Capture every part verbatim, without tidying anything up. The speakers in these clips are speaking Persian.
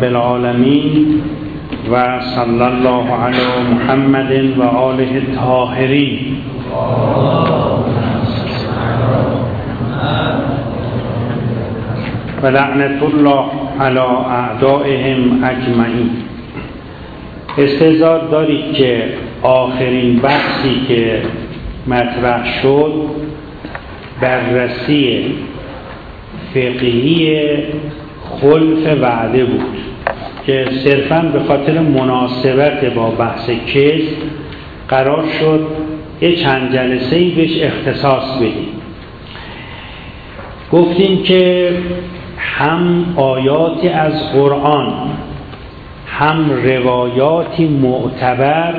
رب العالمین و صلی الله علی محمد و آله الطاهرین. و لعنت الله علی اعدائهم اجمعین. استعداد دارید که آخرین بحثی که مطرح شد بررسی فقهی خلف وعده بود که صرفاً به خاطر مناسبت با بحث کذب قرار شد یه چند جلسه‌ای بهش اختصاص بدیم. گفتیم که هم آیاتی از قرآن هم روایاتی معتبر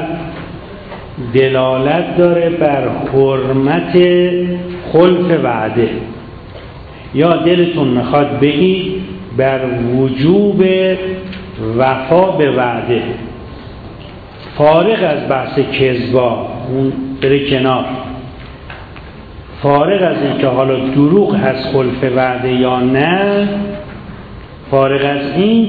دلالت داره بر حرمت خلف وعده، یا دلتون میخواد بگید بر وجوب وفا به وعده، فارغ از بحث کذبا اون بره کنار، فارغ از اینکه حالا دروغ هست خلف وعده یا نه، فارغ از این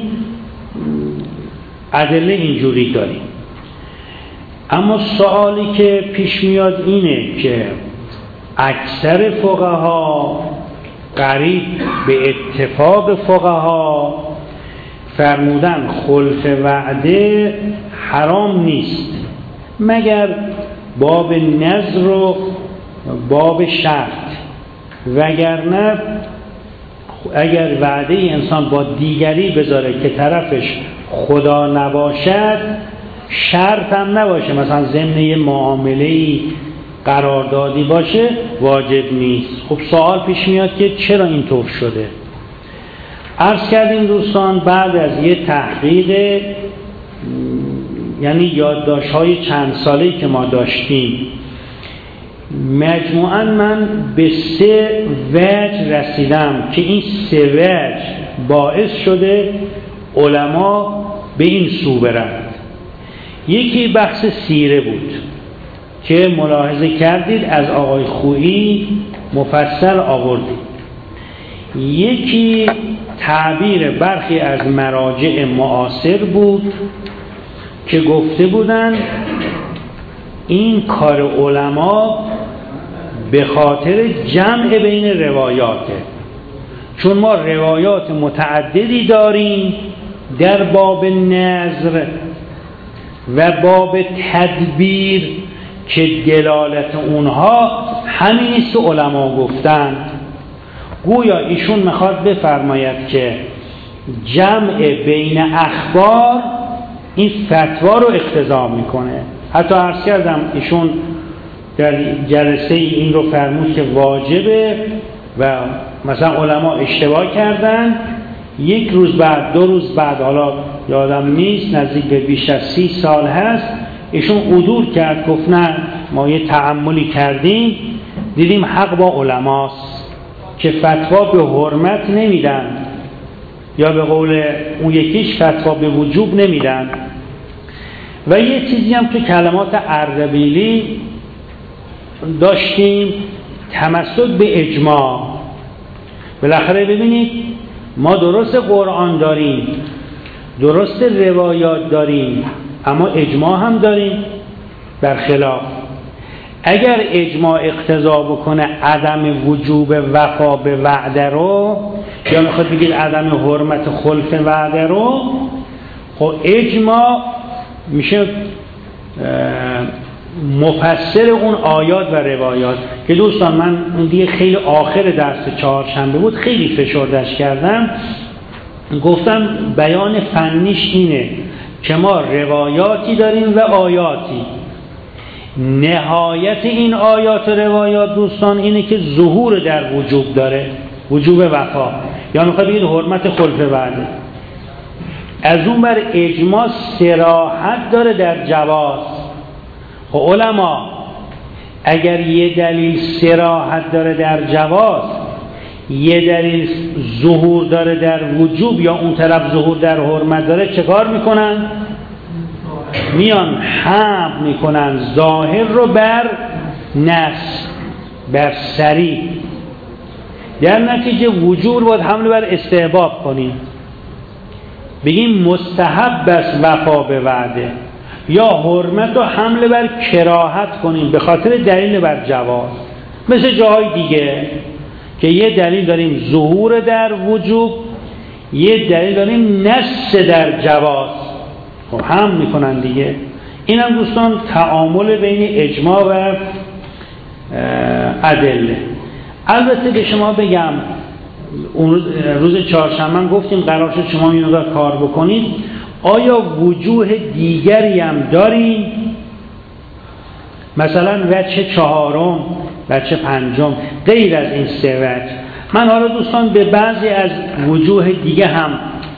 ادله اینجوری داریم. اما سوالی که پیش میاد اینه که اکثر فقها قریب به اتفاق فقها فرمودن خلف وعده حرام نیست مگر باب نذر و باب شرط، وگرنه اگر وعده انسان با دیگری بذاره که طرفش خدا نباشد، شرط هم نباشه، مثلا ضمن یه معامله‌ای قراردادی باشه، واجب نیست. خب سوال پیش میاد که چرا اینطور شده؟ عرض کردیم دوستان بعد از یه تحقیق، یعنی یادداشت‌های چند ساله‌ای که ما داشتیم، مجموعاً من به سه وجه رسیدم که این سه وجه باعث شده علما به این سو برند. یکی بحث سیره بود که ملاحظه کردید از آقای خویی مفصل آوردید. یکی تعبیر برخی از مراجع معاصر بود که گفته بودند این کار علما به خاطر جمع بین روایاته، چون ما روایات متعددی داریم در باب نذر و باب تدبیر که دلالت اونها همین است که علما گفتند. گویا ایشون میخواد بفرماید که جمع بین اخبار این فتوا رو اقتضا میکنه. حتی عرض کردم ایشون در جلسه این رو فرمود که واجبه و مثلا علما اشتباه کردن، یک روز بعد دو روز بعد، حالا یادم نیست، نزدیک به بیش از سی سال هست، ایشون عدول کرد، گفت نه ما یه تأملی کردیم دیدیم حق با علماست که فتوا به حرمت نمیدن، یا به قول اون یکیش فتوا به وجوب نمیدن. و یه چیزی هم که کلمات اردبیلی داشتیم، تمسک به اجماع. بالاخره ببینید ما درست قرآن داریم، درست روایات داریم، اما اجماع هم داریم. برخلاف اگر اجماع اقتضا بکنه عدم وجوب وفا به وعده رو، یا میخواد بگید عدم حرمت خلف وعده رو، خب اجماع میشه مفسر اون آیات و روایات که دوستان من اون دیگه خیلی آخر درس چهارشنبه بود، خیلی فشردش کردم، گفتم بیان فنیش اینه که ما روایاتی داریم و آیاتی. نهایت این آیات و روایات دوستان اینه که ظهور در وجوب داره، وجوب وفا، یا میخواد بگید حرمت خلف وعده. از اون بر اجماع صراحت داره در جواز. خب علما اگر یه دلیل صراحت داره در جواز، یه دلیل ظهور داره در وجوب، یا اون طرف ظهور در حرمت داره، چه کار میکنن؟ میان حمل میکنن ظاهر رو بر نص، بر صریح. در نتیجه وجوب باید حمل بر استحباب کنیم. بگیم مستحب است وفا به وعده، یا حرمت و حمل بر کراهت کنیم به خاطر دلیل بر جواز. مثل جاهای دیگه که یه دلیل داریم ظهور در وجوب، یه دلیل داریم نص در جواز، خب هم میکنن دیگه. این هم دوستان تعامل بین اجماع و ادله. البته به شما بگم اون روز چهارشنبه گفتیم قرار شد شما اینو دار کار بکنید، آیا وجوه دیگری هم داریم؟ مثلا وجه چهارم، وجه پنجم، غیر از این سه وجه. من حالا دوستان به بعضی از وجوه دیگه هم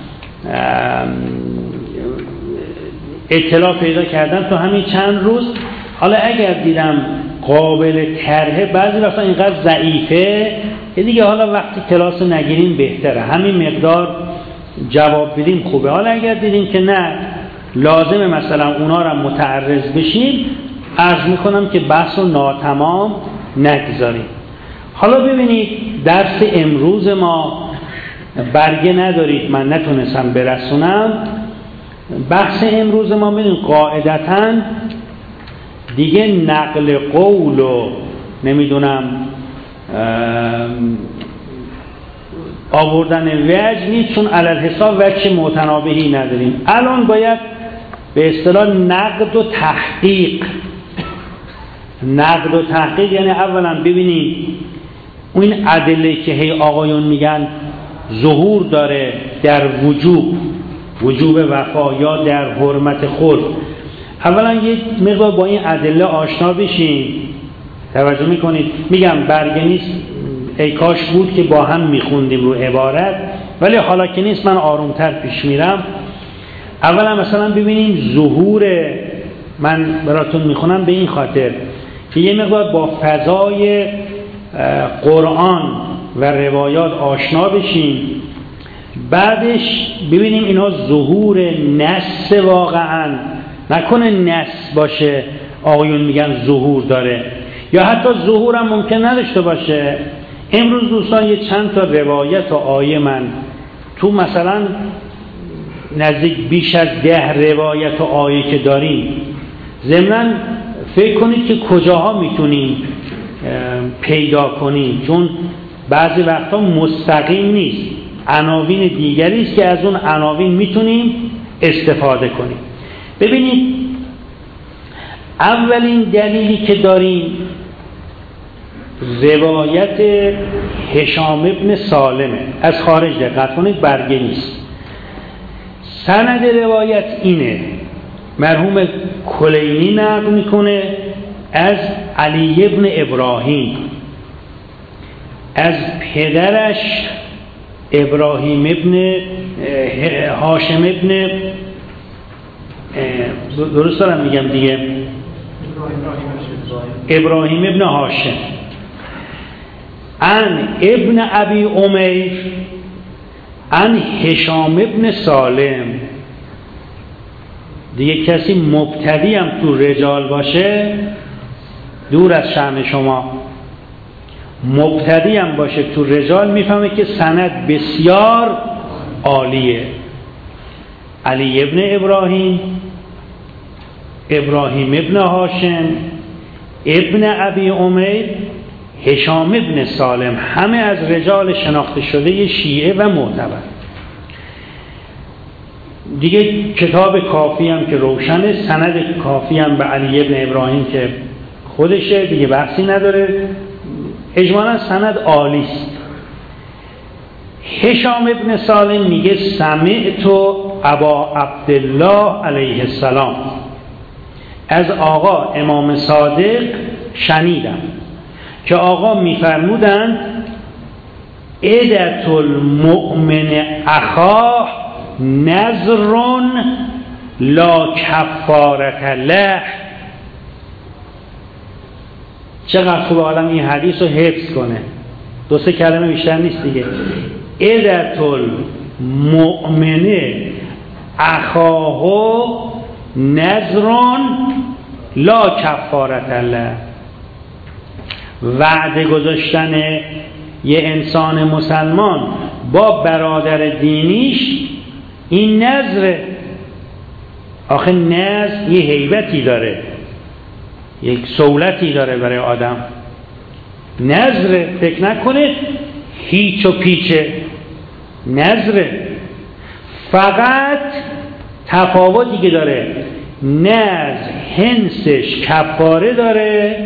اطلاع پیدا کردم تو همین چند روز. حالا اگر دیدم قابل طرحه، بعضی وقتا اینقدر ضعیفه که دیگه حالا وقتی کلاس نگیریم بهتره، همین مقدار جواب بدیم خوبه. حالا اگر دیدیم که نه لازمه مثلا اونا رو متعرض بشیم، عرض میکنم که بحث رو ناتمام نگذاریم. حالا ببینید درس امروز ما برگه ندارید، من نتونستم برسونم. بحث امروز ما ببینید قاعدتاً دیگه نقل قول و نمیدونم آوردن وجه نیست، چون علل حساب وجه متنابهی نداریم. الان باید به اصطلاح نقد و تحقیق. نقد و تحقیق یعنی اولا ببینیم این ادله که هی آقایون میگن ظهور داره در وجوب، وجوب وفا یا در حرمت خلق، اولا یک مقدار با این ادله آشنا بشیم. توجه میکنید؟ میگم برگه نیست، ای کاش بود که با هم میخوندیم رو عبارت، ولی حالا که نیست من آرومتر پیش میرم. اولا مثلا ببینیم ظهور، من براتون میخونم به این خاطر که یه مقدار با فضای قرآن و روایات آشنا بشیم، بعدش ببینیم اینا ظهور نص واقعا، نکنه نص باشه آقایون میگن ظهور داره، یا حتی ظهور هم ممکن نداشته باشه. امروز دوستان یه چند تا روایت و آیه من تو مثلا نزدیک بیش از ده روایت و آیه که داریم، ضمناً فکر کنید که کجاها میتونیم پیدا کنیم، چون بعضی وقتا مستقیم نیست، عناوین دیگری است که از اون عناوین میتونیم استفاده کنیم. ببینید اولین دلیلی که داریم روایت هشام ابن سالمه، از خارج دقت کنید، برگه نیست. سند روایت اینه، مرحوم کلینی نقل میکنه از علی ابن ابراهیم، از پدرش ابراهیم ابن هاشم ابن، درست دارم میگم دیگه، ابراهیم ابن هاشم، ان ابن ابی امیر، ان هشام ابن سالم. دیگه کسی مبتدی هم تو رجال باشه دور از شأن شما، مبتدی هم باشه تو رجال میفهمه که سند بسیار عالیه. علی ابن ابراهیم، ابراهیم ابن هاشم، ابن ابی امیر، هشام ابن سالم، همه از رجال شناخته شده شیعه و معتبر. دیگه کتاب کافی هم که روشنه، سند کافی هم به علی ابن ابراهیم که خودشه، دیگه بحثی نداره، اجمالا سند عالی است. هشام ابن سالم میگه سمعت ابا عبدالله علیه السلام، از آقا امام صادق شنیدم که آقا میفرمودند عدت المؤمن اخاه نذر لا کفارت له. چقدر خوب آدم این حدیث رو حفظ کنه، دو سه کلمه بیشتر نیست دیگه. عدت المؤمن اخاه نذر لا کفارت له، وعده گذاشتن یه انسان مسلمان با برادر دینیش این نذره. آخه نذر یه هیبتی داره، یک سهولتی داره برای آدم. نذره، فکر نکنه هیچ و پیچه. نذره فقط تفاوتی که داره، نذر هنسش کفاره داره،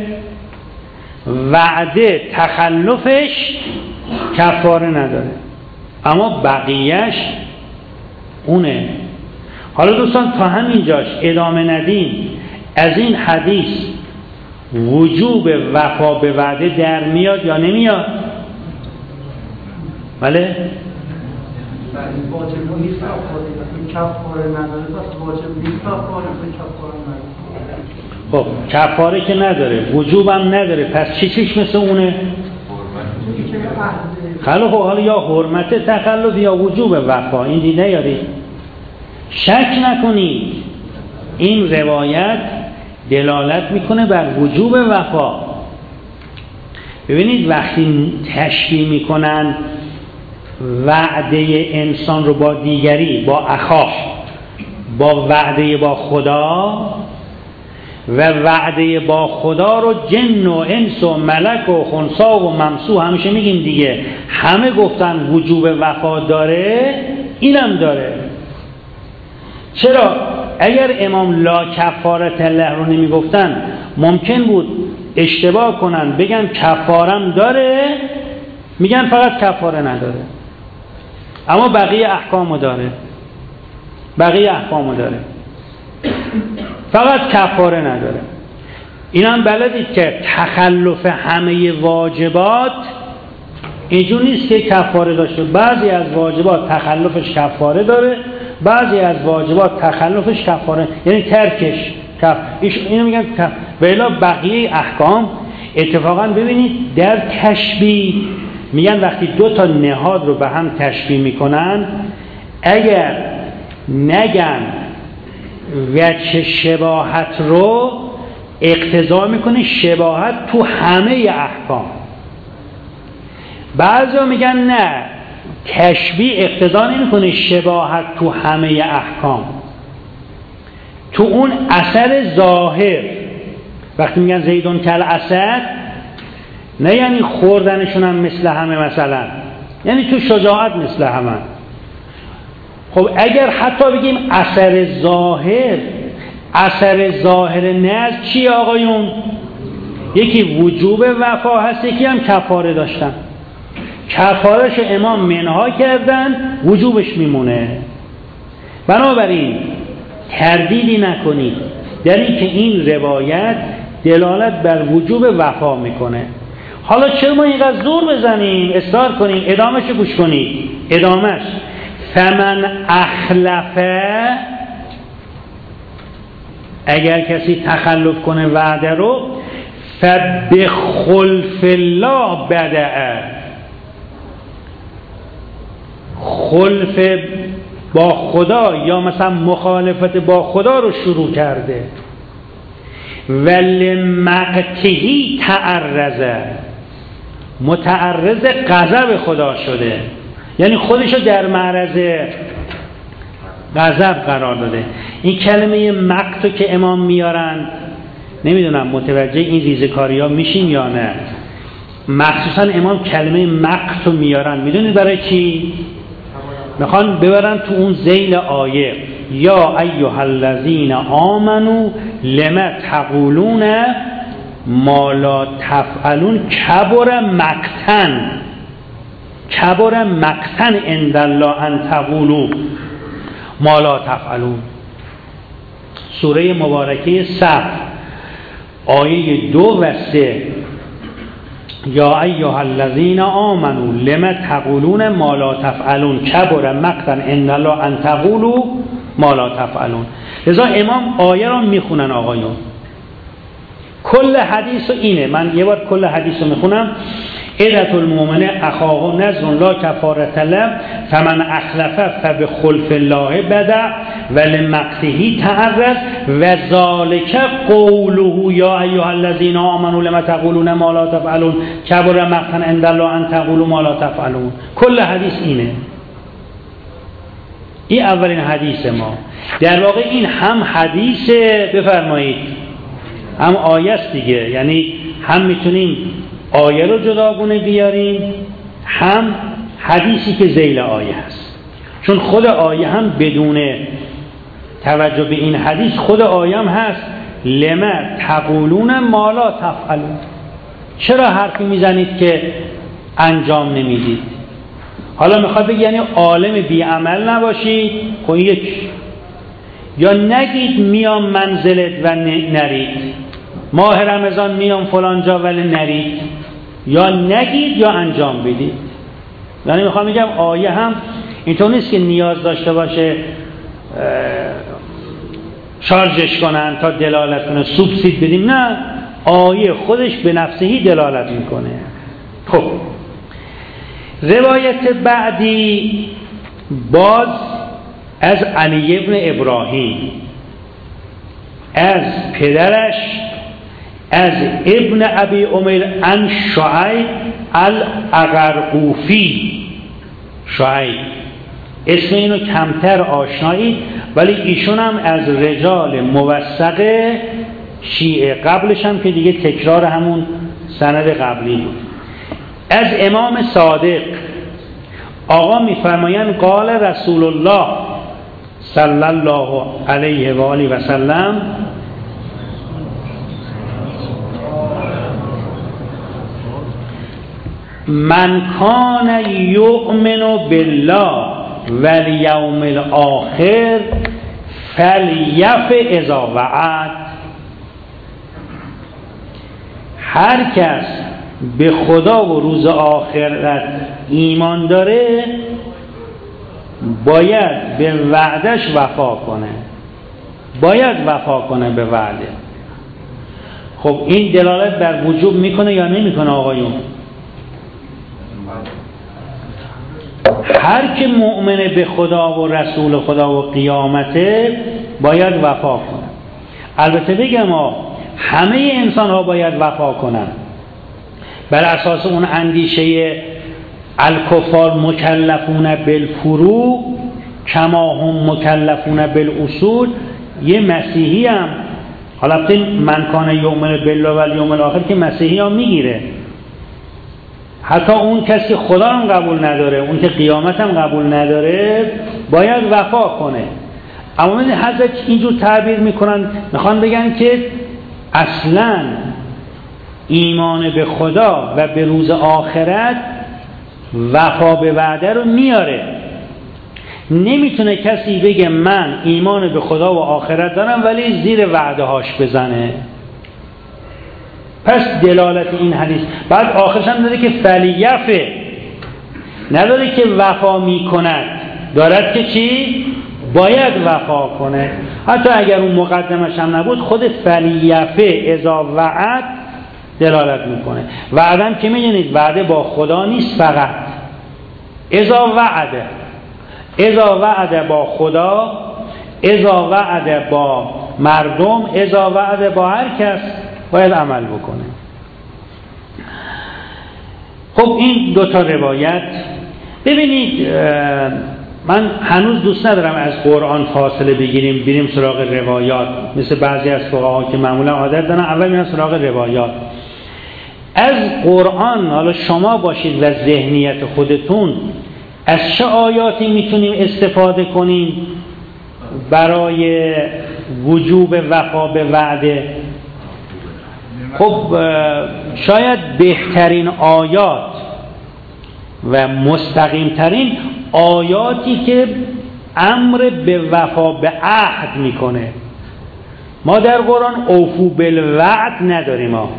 وعده تخلفش کفاره نداره، اما بقیهش اونه. حالا دوستان تا همینجاش ادامه ندیم، از این حدیث وجوب وفا به وعده در میاد یا نمیاد؟ بله؟ واجب نیست کفاره نداره، پس واجب نیست کفاره نداره. خب کفاره که نداره، وجوب هم نداره، پس چی چیش مثل اونه؟ خیلی خب، حالا یا حرمت تخلف یا وجوب وفا، این دیده یاری. شک نکنید این روایت دلالت میکنه بر وجوب وفا. ببینید وقتی تشبیه میکنن وعده انسان رو با دیگری، با اخاه، با وعده با خدا، و وعده با خدا رو جن و انس و ملک و خنثی و ممسوح همیشه میگیم دیگه، همه گفتن وجوب وفا داره، اینم داره. چرا؟ اگر امام لا کفارة الله رو نمیگفتن ممکن بود اشتباه کنن بگن کفارم داره، میگن فقط کفاره نداره، اما بقیه احکامو داره، بقیه احکامو داره، فقط کفاره نداره. اینم بلدید که تخلف همه واجبات اینجور نیست که کفاره داشته. بعضی از واجبات تخلفش کفاره داره، بعضی از واجبات تخلفش کفاره، یعنی ترکش کف. اینو میگن کف. ولی بقیه احکام اتفاقا ببینید در تشبیه میگن وقتی دو تا نهاد رو به هم تشبیه میکنن، اگر نگن وجه شباهت رو اقتضا میکنه شباهت تو همه احکام. بعضیا میگن نه، تشبیه اقتضا نمیکنه شباهت تو همه احکام، تو اون اثر ظاهر. وقتی میگن زیدون کل اسد، نه یعنی خوردنشون هم مثل همه، مثلا یعنی تو شجاعت مثل همه. خب اگر حتی بگیم اثر ظاهر، اثر ظاهر نزد چی آقایون؟ یکی وجوب وفا هست، یکی هم کفاره داشتن. کفارش امام منها کردن، وجوبش میمونه. بنابراین تردیدی نکنید در این که این روایت دلالت بر وجوب وفا میکنه. حالا چرا ما اینقدر زور بزنیم، اصرار کنیم؟ ادامهش گوش کنید. ادامهش فمن اخلفه، اگر کسی تخلف کنه وعده رو، فبخلف الله بدأ، خلف با خدا یا مثلا مخالفت با خدا رو شروع کرده. ولمقته تعرض، متعرض غضب خدا شده، یعنی خودشو در معرض غضب قرار داده. این کلمه مقتو که امام میارن، نمیدونم متوجه این ریزکاری ها میشین یا نه. مخصوصا امام کلمه مقتو میارن، میدونید برای چی؟ میخوان ببرن تو اون ذیل آیه یا ایها الذین آمنو لما تقولون ما لا تفعلون کبر مقتن، کبر مقتن عند الله ان تقولوا ما لا تفعلون. سوره مبارکه صف آیه دو و سه، یا ایها الذین آمنوا لما تقولون ما لا تفعلون کبر مقتا عند الله ان تقولوا ما لا تفعلون. لذا امام آیه را میخونن آقایون. کل حدیث اینه، من یه بار کل حدیث رو میخونم. عدت المؤمن اخاه نذر لا کفارة له فمن اخلف فبخلف الله بدع ولمقته تعرض وذلك قوله یا ایها الذین آمنوا لما تقولون ما لا تفعلون کبر مقتا عند الله ان تقولوا ما لا تفعلون. کل حدیث اینه. این اولین حدیث ما. در واقع این هم حدیث، بفرمایید، هم آیه است دیگه. یعنی هم میتونیم آیه رو جداگونه بیاریم، هم حدیثی که ذیل آیه هست. چون خود آیه هم بدون توجه به این حدیث خود آیه هم هست. لما تقولون ما لا تفعلون، چرا حرفی میزنید که انجام نمیدید؟ حالا میخواد بگی یعنی عالم بی عمل نباشید، خب یک، یا نگید میام منزلت و نرید، ماه رمضان میام فلان جا ولی نرید، یا نگید یا انجام بدید. یعنی میخوام بگم آیه هم اینطور نیست که نیاز داشته باشه شارژش کنن تا دلالت کنه، سوبسید بدیم، نه، آیه خودش به نفسهی دلالت میکنه. خب روایت بعدی باز از علی ابن ابراهیم، از پدرش از ابن ابی امیر عن شعیب العقرقوفی. شعیب اسم اینو کمتر آشنایی، ولی ایشون هم از رجال موثق شیعه، قبلش هم که دیگه تکرار همون سند قبلی بود. از امام صادق آقا میفرمایند قال رسول الله صلی الله علیه و آله و سلم من کان یؤمن بالله والیوم الاخر فلیف اذا وعد. هر کس به خدا و روز آخرت ایمان داره باید به وعدش وفا کنه، باید وفا کنه به وعده. خب این دلالت بر وجوب میکنه یا نمیکنه آقایون؟ هر که مؤمن به خدا و رسول خدا و قیامته باید وفا کنه. البته بگم همه انسان ها باید وفا کنن بر اساس اون اندیشه الکفار مکلفون بالفروع کما هم مکلفون بالاصول. یه مسیحی هم، حالا من کان یؤمن بالله والیوم الاخر که مسیحی هم میگیره، حتی اون کسی که خدا هم قبول نداره، اون که قیامت هم قبول نداره باید وفا کنه. اما حضرت اینجور تعبیر میکنن، میخوان بگن که اصلا ایمان به خدا و به روز آخرت وفا به وعده رو میاره. نمیتونه کسی بگه من ایمان به خدا و آخرت دارم ولی زیر وعده هاش بزنه. پس دلالت این حدیث بعد آخرش هم داره که فلیفه، نداره که وفا میکند، دارد که چی؟ باید وفا کنه. حتی اگر اون مقدمش هم نبود خود فلیفه اذا وعد دلالت میکنه. وعدم که میدونید وعده با خدا نیست، فقط اذا وعده، اذا وعده با خدا، اذا وعده با مردم، اذا وعده با هر کس باید عمل بکنه. خب این دوتا روایت ببینید، من هنوز دوست ندارم از قرآن فاصله بگیریم بریم سراغ روایات، مثل بعضی از فقها که معمولا عادت دارن اول میرن سراغ روایات. از قرآن حالا شما باشید و ذهنیت خودتون از چه آیاتی میتونیم استفاده کنیم برای وجوب وفا به وعده؟ خب شاید بهترین آیات و مستقیمترین آیاتی که امر به وفا به عهد میکنه. ما در قرآن اوفو بالوعد نداریم، ما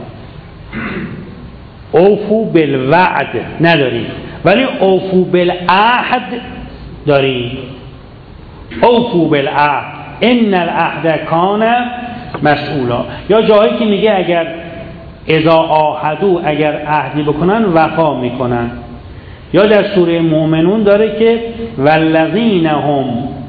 اوفو بالوعد نداریم، ولی اوفو بالعهد داریم. اوفو بالعهد ان العهد کان مسئولا. یا جایی که میگه اگر اذا عاهدوا، اگر عهدی بکنن وفا میکنن. یا در سوره مومنون داره که والذین هم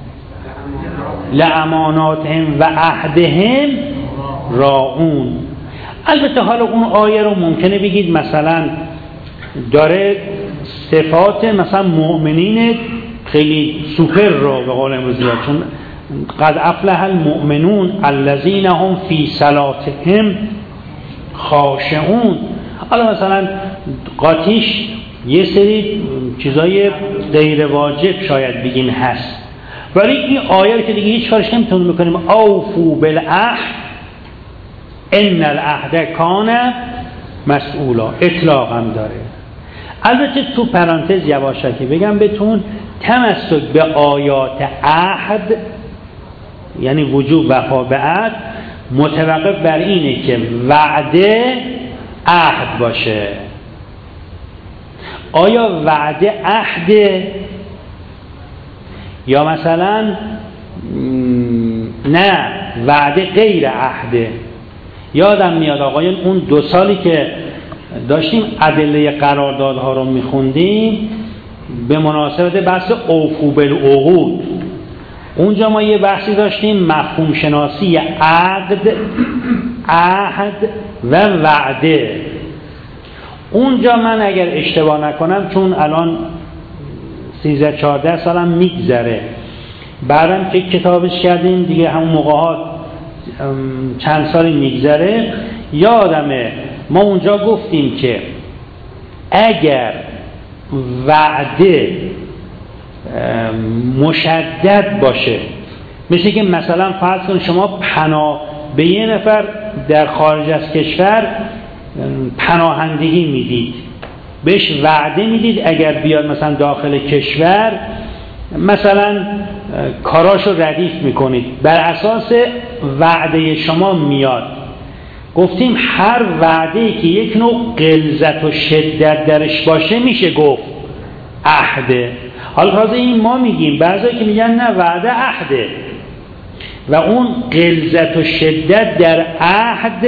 لاماناتهم و عهدهم راعون. البته حالا اون آیه رو ممکنه بگید مثلا داره صفات مثلا مؤمنین خیلی سوپر رو به قول امروزی ها، چون قد افلح المؤمنون الذین هم فی صلاتهم خاشعون. حالا مثلا قاطیش یه سری چیزای غیر واجب شاید بگیم هست، ولی این آیه که دیگه هیچ کارش نمیتونیم بکنیم. اوفو بالعهد ان العهد کان مسئولا، اطلاق هم داره. البته تو پرانتز یواشکی بگم بهتون، تمسک به آیات عهد یعنی وجوب وفا به عهد متوقف بر اینه که وعده عهد باشه. آیا وعده عهده یا مثلا نه وعده غیر عهده؟ یادم میاد آقایان اون دو سالی که داشتیم ادله قراردادها رو میخوندیم به مناسبت بحث اوفو بالعقود، اونجا ما یه بحثی داشتیم مفهوم شناسی عقد، عهد و وعده. اونجا من اگر اشتباه نکنم، چون الان سیزده چهارده سالم میگذره، بعدم که کتابش کردیم دیگه همون موقعات چند سالی میگذره، یادمه ما اونجا گفتیم که اگر وعده مشدد باشه، مثل که مثلا فرض کن شما پناه به یه نفر در خارج از کشور پناهندگی میدید، بهش وعده میدید اگر بیاد مثلا داخل کشور مثلا کاراشو ردیف میکنید، بر اساس وعده شما میاد. گفتیم هر وعده‌ای که یک نوع غلظت و شدت درش باشه میشه گفت عهده. حالا تازه این ما میگیم، بعضی که میگن نه وعده عهده و اون غلظت و شدت در عهد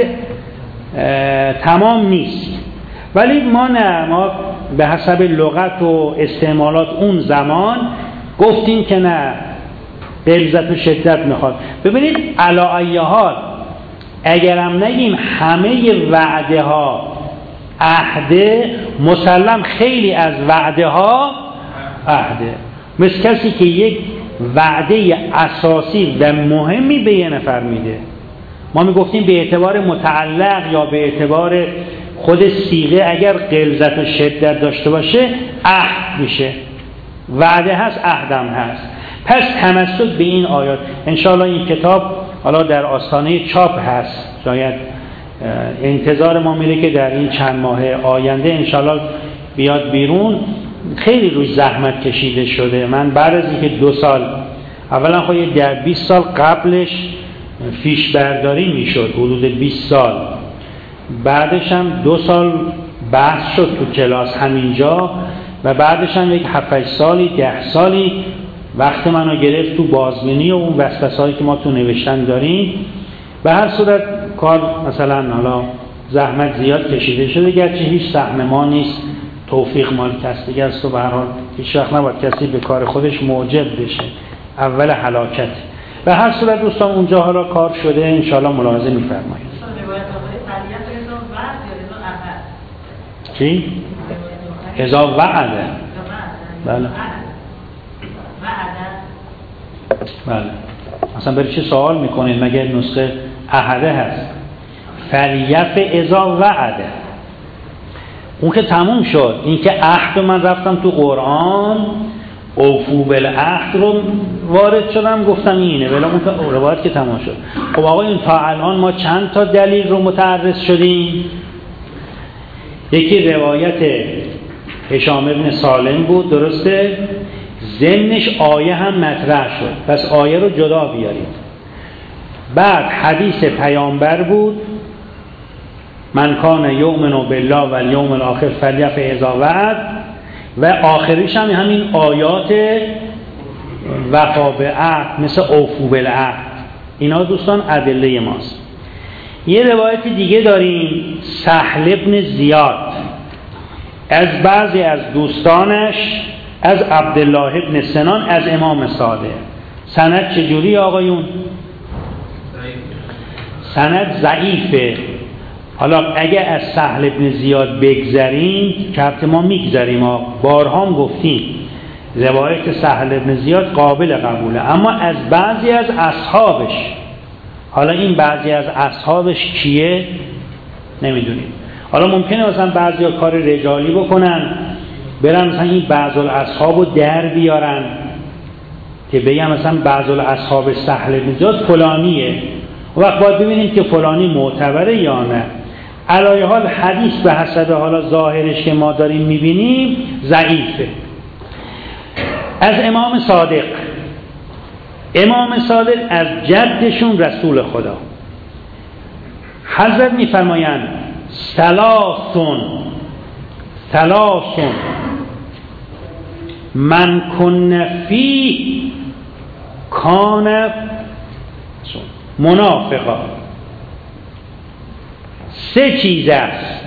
تمام نیست، ولی ما نه، ما به حسب لغت و استعمالات اون زمان گفتیم که نه غلظت و شدت میخواد. ببینید علی ای حال اگرم نگیم همه وعده ها عهده، مسلم خیلی از وعده ها عهده. مثل کسی که یک وعده اساسی و مهمی به یه نفر میده، ما میگفتیم به اعتبار متعلق یا به اعتبار خود صیغه اگر غلظت و شدت داشته باشه عهد میشه، وعده هست عهدم هست. پس تمسک به این آیات. انشاءالله این کتاب حالا در آستانه چاپ هست، شاید انتظار ما میره که در این چند ماه آینده انشاءالله بیاد بیرون. خیلی روش زحمت کشیده شده. من بعد از اینکه دو سال اولا خواهی در بیست سال قبلش فیش برداری میشد، حدود بیست سال، بعدش هم دو سال بحث شد تو کلاس همینجا و بعدش هم یک هفت سالی ده سالی وقت منو گرفت تو بازبینی و اون وسوسه‌ای که ما تو نوشتن داریم. به هر صورت کار مثلا حالا زحمت زیاد کشیده شده، گرچه هیچ سهم ما نیست، توفیق مال کسی دیگه است و به هر حال هیچ وقت نباید کسی به کار خودش موجب بشه، اول هلاکت. به هر صورت دوستان اونجا حالا کار شده، انشالله ملاحظه می‌فرمایید. چی؟ اذا وعده. بله. بله. اصلا برای چه سوال میکنید؟ مگه نسخه عهده هست؟ فلیف اذا وعده. اون که تموم شد. این که عهد من رفتم تو قرآن اوفو بالعهد رو وارد شدم گفتم اینه، ولی اون که روایت که تمام شد. خب آقایون تا الان ما چند تا دلیل رو متعرض شدیم؟ یکی روایت هشام بن سالم بود، درسته؟ ضمنش آیه هم مطرح شد، پس آیه رو جدا بیارید. بعد حدیث پیامبر بود، من کان یؤمن بالله و الیوم الاخر فلیف اذا وعد، و آخریش هم همین آیات وفا به عهد مثل اوفو بالعهد. اینا دوستان ادله ماست. یه روایت دیگه داریم، سهل ابن زیاد از بعضی از دوستانش از عبدالله ابن سنان از امام صادق. سند چجوری آقایون؟ سند ضعیفه. حالا اگه از سهل ابن زیاد بگذریم که ما میگذریم، بارها هم گفتیم روایت سهل بن زیاد قابل قبوله، اما از بعضی از اصحابش. حالا این بعضی از اصحابش کیه نمیدونیم. حالا ممکنه مثلا بعضیا کار رجالی بکنن، برن مثلا این بعض الاصحابو در بیارن که بگم مثلا بعض الاصحاب سهل بن زیاد فلانیه، و وقت باید ببینیم که فلانی معتبره یا نه. علای حال حدیث به حسب حالا ظاهرش که ما داریم میبینیم ضعیفه. از امام صادق، امام صادق از جدشون رسول خدا، حضرت میفرمایند ثلاثون ثلاثون من کن فی کان منافقا. سه چیز است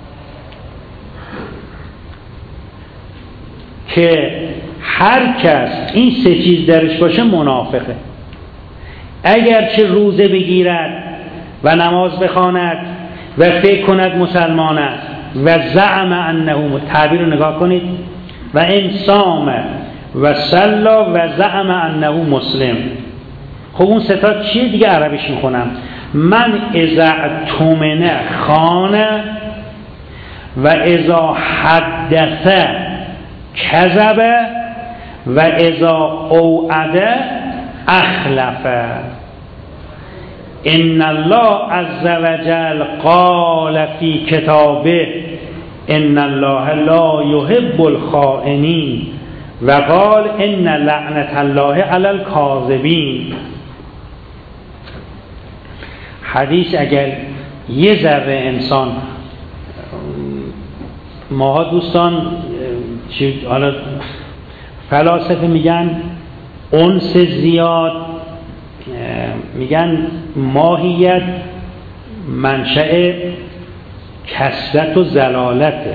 که هر کس این سه چیز درش باشه منافقه. اگر چه روزه بگیرد و نماز بخواند و فکر کند مسلمان است و زعم انه، تعبیر رو نگاه کنید، و انسام و صلا و زعم انه مسلم. خب اون ستا چیه دیگه عربیش میخونم؟ من اذا اؤتمن خان و اذا حدث کذب و اذا اوعد اخلف. ان الله عز وجل قال فی کتابه ان الله لا يحب الخائنین و قال ان لعنت الله علی الکاذبین. حدیث اگر یه ذره انسان، ماها دوستان حالا فلاسفه میگن انس زیاد، میگن ماهیت منشأ کثرت و ضلالته.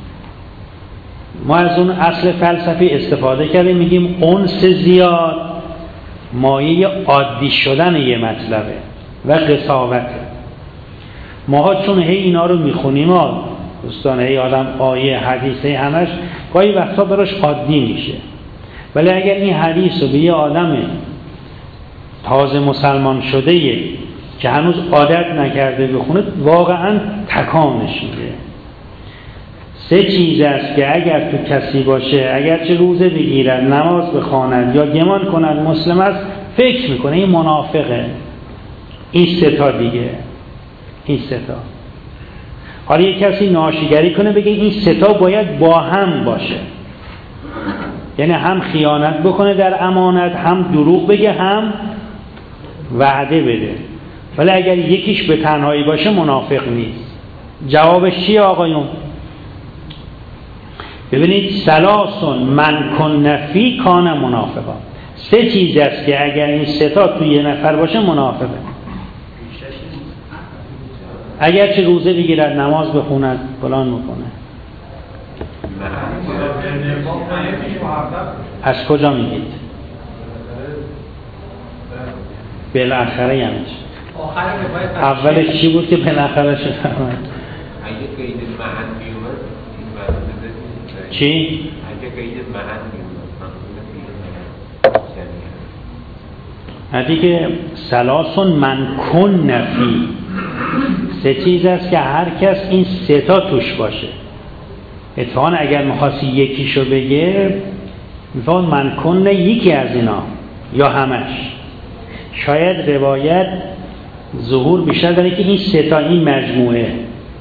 ما از اون اصل فلسفی استفاده کردیم، میگیم انس زیاد مایه عادی شدن یه مطلبه و قساوته. ماها چون هی اینا رو میخونیم ها دوستان، هی آدم آیه حدیثه همش گاهی وقتا براش عادی میشه، ولی اگر این حدیث رو به یه آدم تازه مسلمان شده یه که هنوز عادت نکرده بخونه، واقعا تکانش میده. سه چیز است که اگر تو کسی باشه، اگر چه روزه بگیرد، نماز بخواند یا گمان کند مسلم است، فکر میکنه این منافقه. این سه تا دیگه، این سه تا. حالا یک کسی ناشیگری کنه بگه این سه تا باید با هم باشه، یعنی هم خیانت بکنه در امانت، هم دروغ بگه، هم وعده بده. ولی اگر یکیش به تنهایی باشه منافق نیست. جوابش چیه آقایون؟ ببینید ثلاثون من کن فی کان منافقا. سه چیز است که اگر این سه تا توی یه نفر باشه منافقه. اگر چه روزه بگیرد، نماز بخوند، فلان میکنه. از کجا میگید؟ بالاخره یعنی اولش چی بود که بالاخره شد؟ چی؟ حدی که سلاسون من کن نفی، سه چیز است که هر کس این سه تا توش باشه. اتفاقا اگر میخواستی یکیشو بگه، میفهم من کن یکی از اینا یا همش. شاید روایت ظهور بیشتر داره که این سه تا، این مجموعه.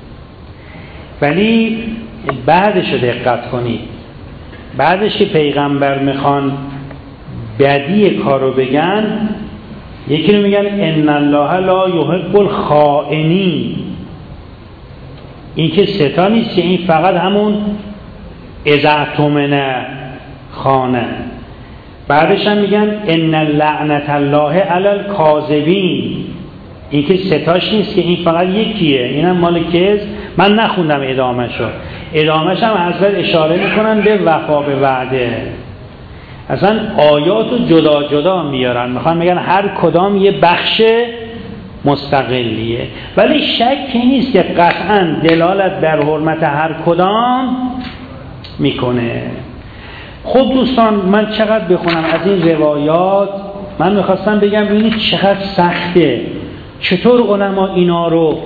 ولی بعدش رو دقت کنید، بعدش که پیغمبر میخوان بدی کارو بگن، یکی رو میگن ان الله لا يحب الخائنین. این که سه تا نیست، که این فقط همون اذا اؤتمن خانه. بعدش هم میگن ان لعنت الله علی الکاذبین. این که سه تاش نیست، که این فقط یکیه، اینم مال کذب. من نخوندم ادامهشو، ادامهش هم حضرت اشاره میکنن به وفا به وعده. اصلا آیاتو جدا جدا میارن، میخوان میگن هر کدام یه بخش مستقلیه، ولی شکی نیست که قطعا دلالت بر حرمت هر کدام میکنه. خب دوستان من چقدر بخونم از این روایات، من میخواستم بگم ببینید چقدر سخته، چطور علما اینا رو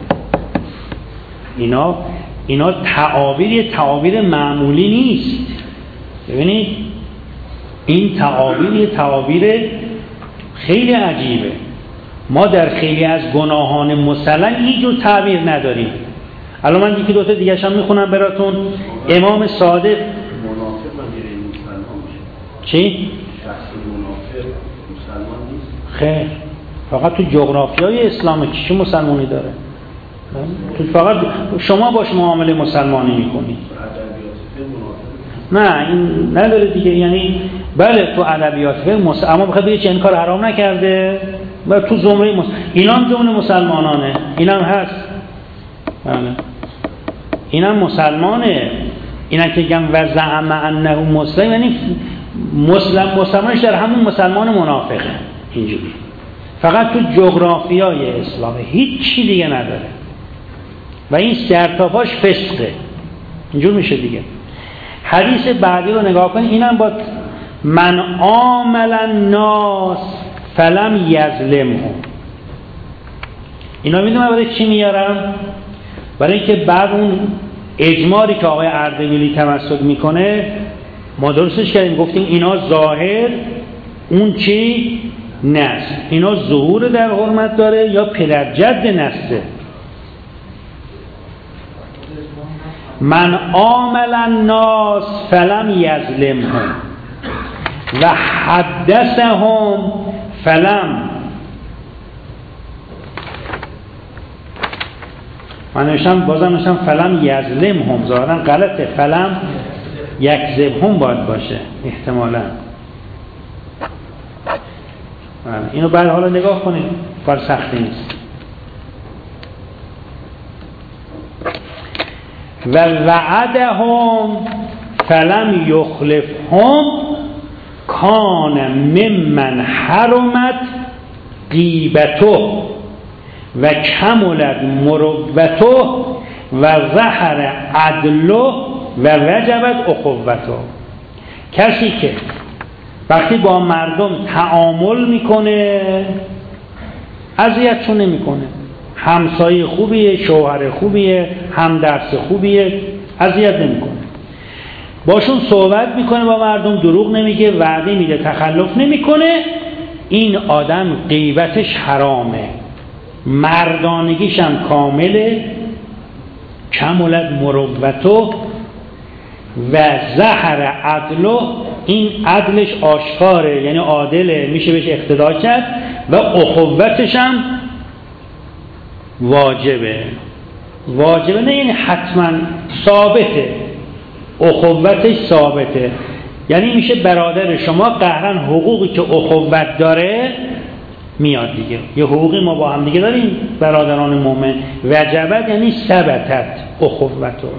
اینا اینا تعابیر تعابیر معمولی نیست. ببینید این تعابیر تعابیر خیلی عجیبه. ما در خیلی از گناهان مسلم هیچ جور تعبیر نداریم. الان من یکی دو تا دیگه هم میخونم براتون. امام صادق منافق مگه مسلمان میشه؟ چی؟ شخص منافق مسلمان نیست؟ خیر، فقط تو جغرافیای اسلامه چی مسلمانی داره؟ تو فقط شما باش معامله مسلمانی میکنید. نه این نداره دیگه. یعنی بله تو ادبیات فقه اما بخواد بگه چه این کار حرام نکرده و تو زمره مس... اینا هم جمله مسلمانانه، اینم هست. بله اینم مسلمانه. اینا که گم و زعم انه مسلم، یعنی مسلم مسلمانش در همون مسلمان منافقه. اینجوری فقط تو جغرافیای اسلامه، هیچ چی دیگه نداره و این سرتاپاش فسقه. اینجور میشه دیگه. حدیث بعدی رو نگاه کنید. اینم با من عامل الناس فلم یظلمهم. اینا میدونم برای چی میارم؟ برای اینکه بعد اون اجمالی که آقای اردبیلی تمسک میکنه ما درستش کردیم، گفتیم اینا ظاهر اون چی نسل، اینا ظهور در حرمت داره یا پدر جد نسله. من عامل الناس فلم یظلمهم و حدثهم فلم، من نوشتم بازم نوشتم فلم یظلمهم، ظاهرا غلطه، فلم یکذبهم باید باشه احتمالا. اینو بعد حالا نگاه کنید، کار سختی نیست. و وعدهم فلم یخلفهم کان ممن حرمت غیبته و کملت مروته و ظهر عدله و وجبت اخوته. کسی که وقتی با مردم تعامل میکنه اذیتشون نمیکنه، همسایه خوبیه، شوهر خوبیه، همدرس خوبیه، اذیت نمیکنه، باشون صحبت میکنه با مردم، دروغ نمیگه، وعده میده، تخلف نمیکنه، این آدم غیبتش حرامه، مردانگیش هم کامله، کملت مروته و ظهر عدله، این عدلش آشکاره یعنی عادله، میشه بهش اقتدا کرد، و اخوتش هم واجبه. واجبه نه یعنی حتما، ثابته، اخوتش ثابته، یعنی میشه برادر شما، قهرن حقوقی که اخوت داره میاد دیگه. یه حقوقی ما با هم دیگه داریم برادران مومن، وجبت یعنی ثبتت اخوتو.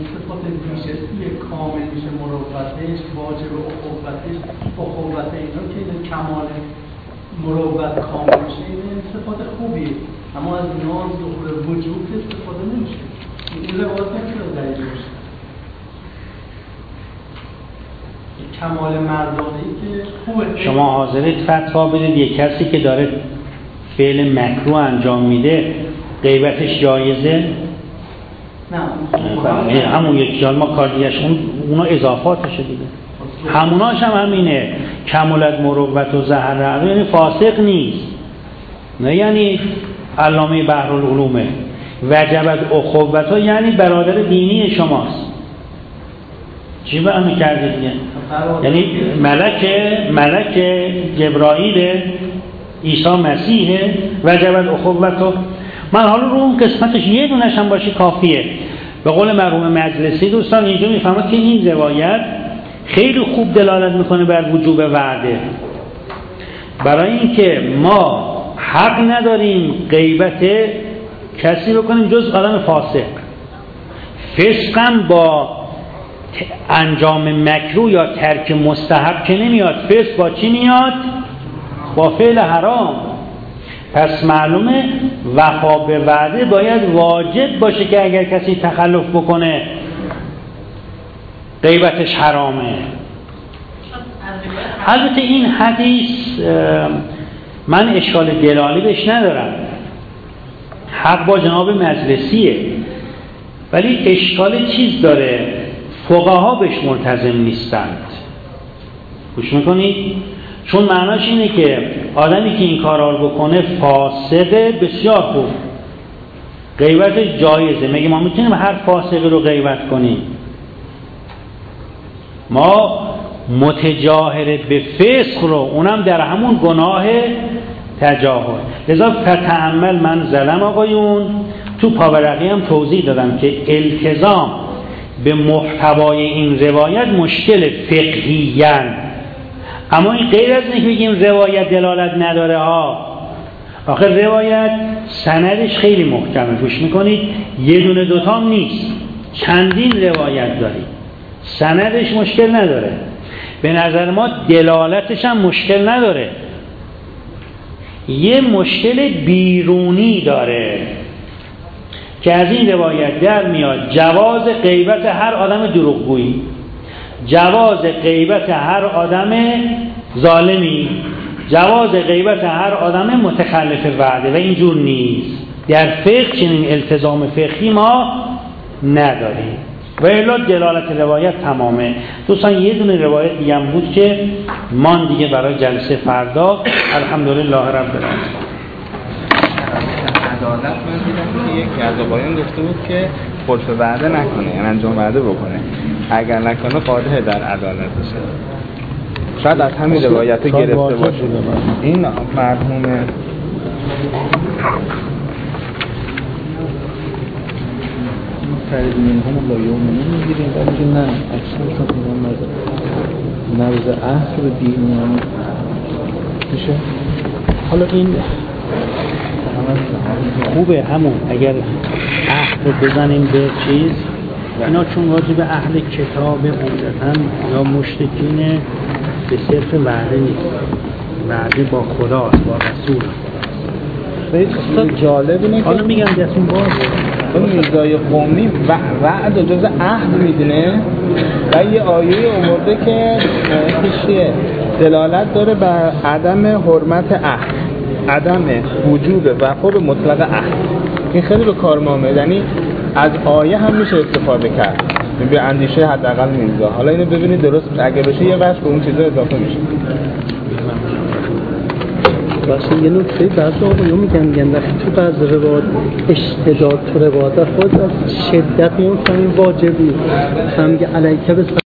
کامل میشه مروتش، واجب اخوتش، اخوت اینا که کمال مروت کامل میشه، این صفات خوبیه، اما از نام ظهور وجود استفاده نمیشه. این روایت نمیشه دلیل باشه. کمال مردانه‌ای که خوبه. شما حاضرید فتوا بدید یک کسی که داره فعل مکروه انجام میده غیبتش جایزه؟ نه همون یک جال ما کار دیگهش اون اونا اضافاتشه دیگه، هموناش هم همینه، کمالت مروت و زهر، یعنی فاسق نیست، نه یعنی علامه بحرالعلومه. وجبت اخوتها یعنی برادر دینی شماست. چی بیان کرده دیگه؟ یعنی ملک ملک جبرائیل عیسی مسیح، وجبت اخوتها. من حالا رو اون قسمتش یه دونش هم باشه کافیه. به قول مرحوم مجلسی دوستان اینجا میفهمد که این روایت خیلی خوب دلالت میکنه بر وجوب وعده، برای اینکه ما حق نداریم غیبت کسی بکنیم جز آدم فاسق. فسقم با انجام مکروه یا ترک مستحب که نمیاد، فسق با چی میاد؟ با فعل حرام. پس معلومه وفا به وعده باید واجب باشه که اگر کسی تخلف بکنه غیبتش حرامه. البته این حدیث من اشکال دلالی بهش ندارم، حق با جناب مجلسیه، ولی اشکال چیز داره، فقها بهش ملتزم نیستند. گوش میکنید؟ چون معناش اینه که آدمی که این کارا رو بکنه فاسقه. بسیار خوب، غیبت جایزه. مگه ما میتونیم هر فاسقی رو غیبت کنیم؟ ما متجاهر به فسق رو، اونم در همون گناه تجاهل. لذا فتأمل من ظلم آقایون تو پاورقی هم توضیح دادم که التزام به محتوای این روایت مشکل فقهیاً، اما این غیر از اینکه بگیم روایت دلالت نداره ها. آخه روایت سندش خیلی محکمه. گوش میکنید؟ یه دونه دوتا هم نیست، چندین روایت داریم، سندش مشکل نداره. به نظر ما دلالتش هم مشکل نداره. یه مشکل بیرونی داره که از این روایت در میاد جواز غیبت هر آدم دروغگویی، جواز غیبت هر آدم ظالمی، جواز غیبت هر آدم متخلف وعده، و اینجور نیست. در فقه چنین التزام فقهی ما نداریم و الا دلالت روایت تمامه. دوستان یه دونه روایت دیگه هم بود که مان دیگه برای جلسه فردا. الحمدلله رب العالمین. عدالت من دیدم که یکی از آقایان گفته بود که خلف وعده نکنه، یعنی انجام وعده بکنه، اگر نکنه قادح در عدالت بشه. شاید از همین روایت گرفته باشه. این مرحوم فرید منهم لا یؤمنون میگیریم، ولی که نه اکثرشون ایمان نداره، نبض عهد به دین میشه. حالا این خوبه همون اگر عهد بزنیم به چیز، اینا چون واجب اهل کتاب عمدتاً یا مشرکین به صرف وعده نیست، وعده با خداست، با رسول. خیلی جالب اینه که حالا میگم دستون بازه اون میرزای قومی وعد و جز عهد میدونه و یه آیه آورده که چیه دلالت داره بر عدم حرمت عهد، عدم وجوب وفا به مطلق عهد. این خیلی به کار میاد، یعنی از آیه هم میشه استفاده کرد به اندیشه حداقل میرزا. حالا اینو ببینید درست اگه بشه یه بخش به اون چیزا اضافه میشه. واسه یه نکته بعضی آقایون میگن میگن وقتی تو بعض روایات اشتداد تو روایات خود از شدت میفهمیم واجبی، مثلا میگه علیکه به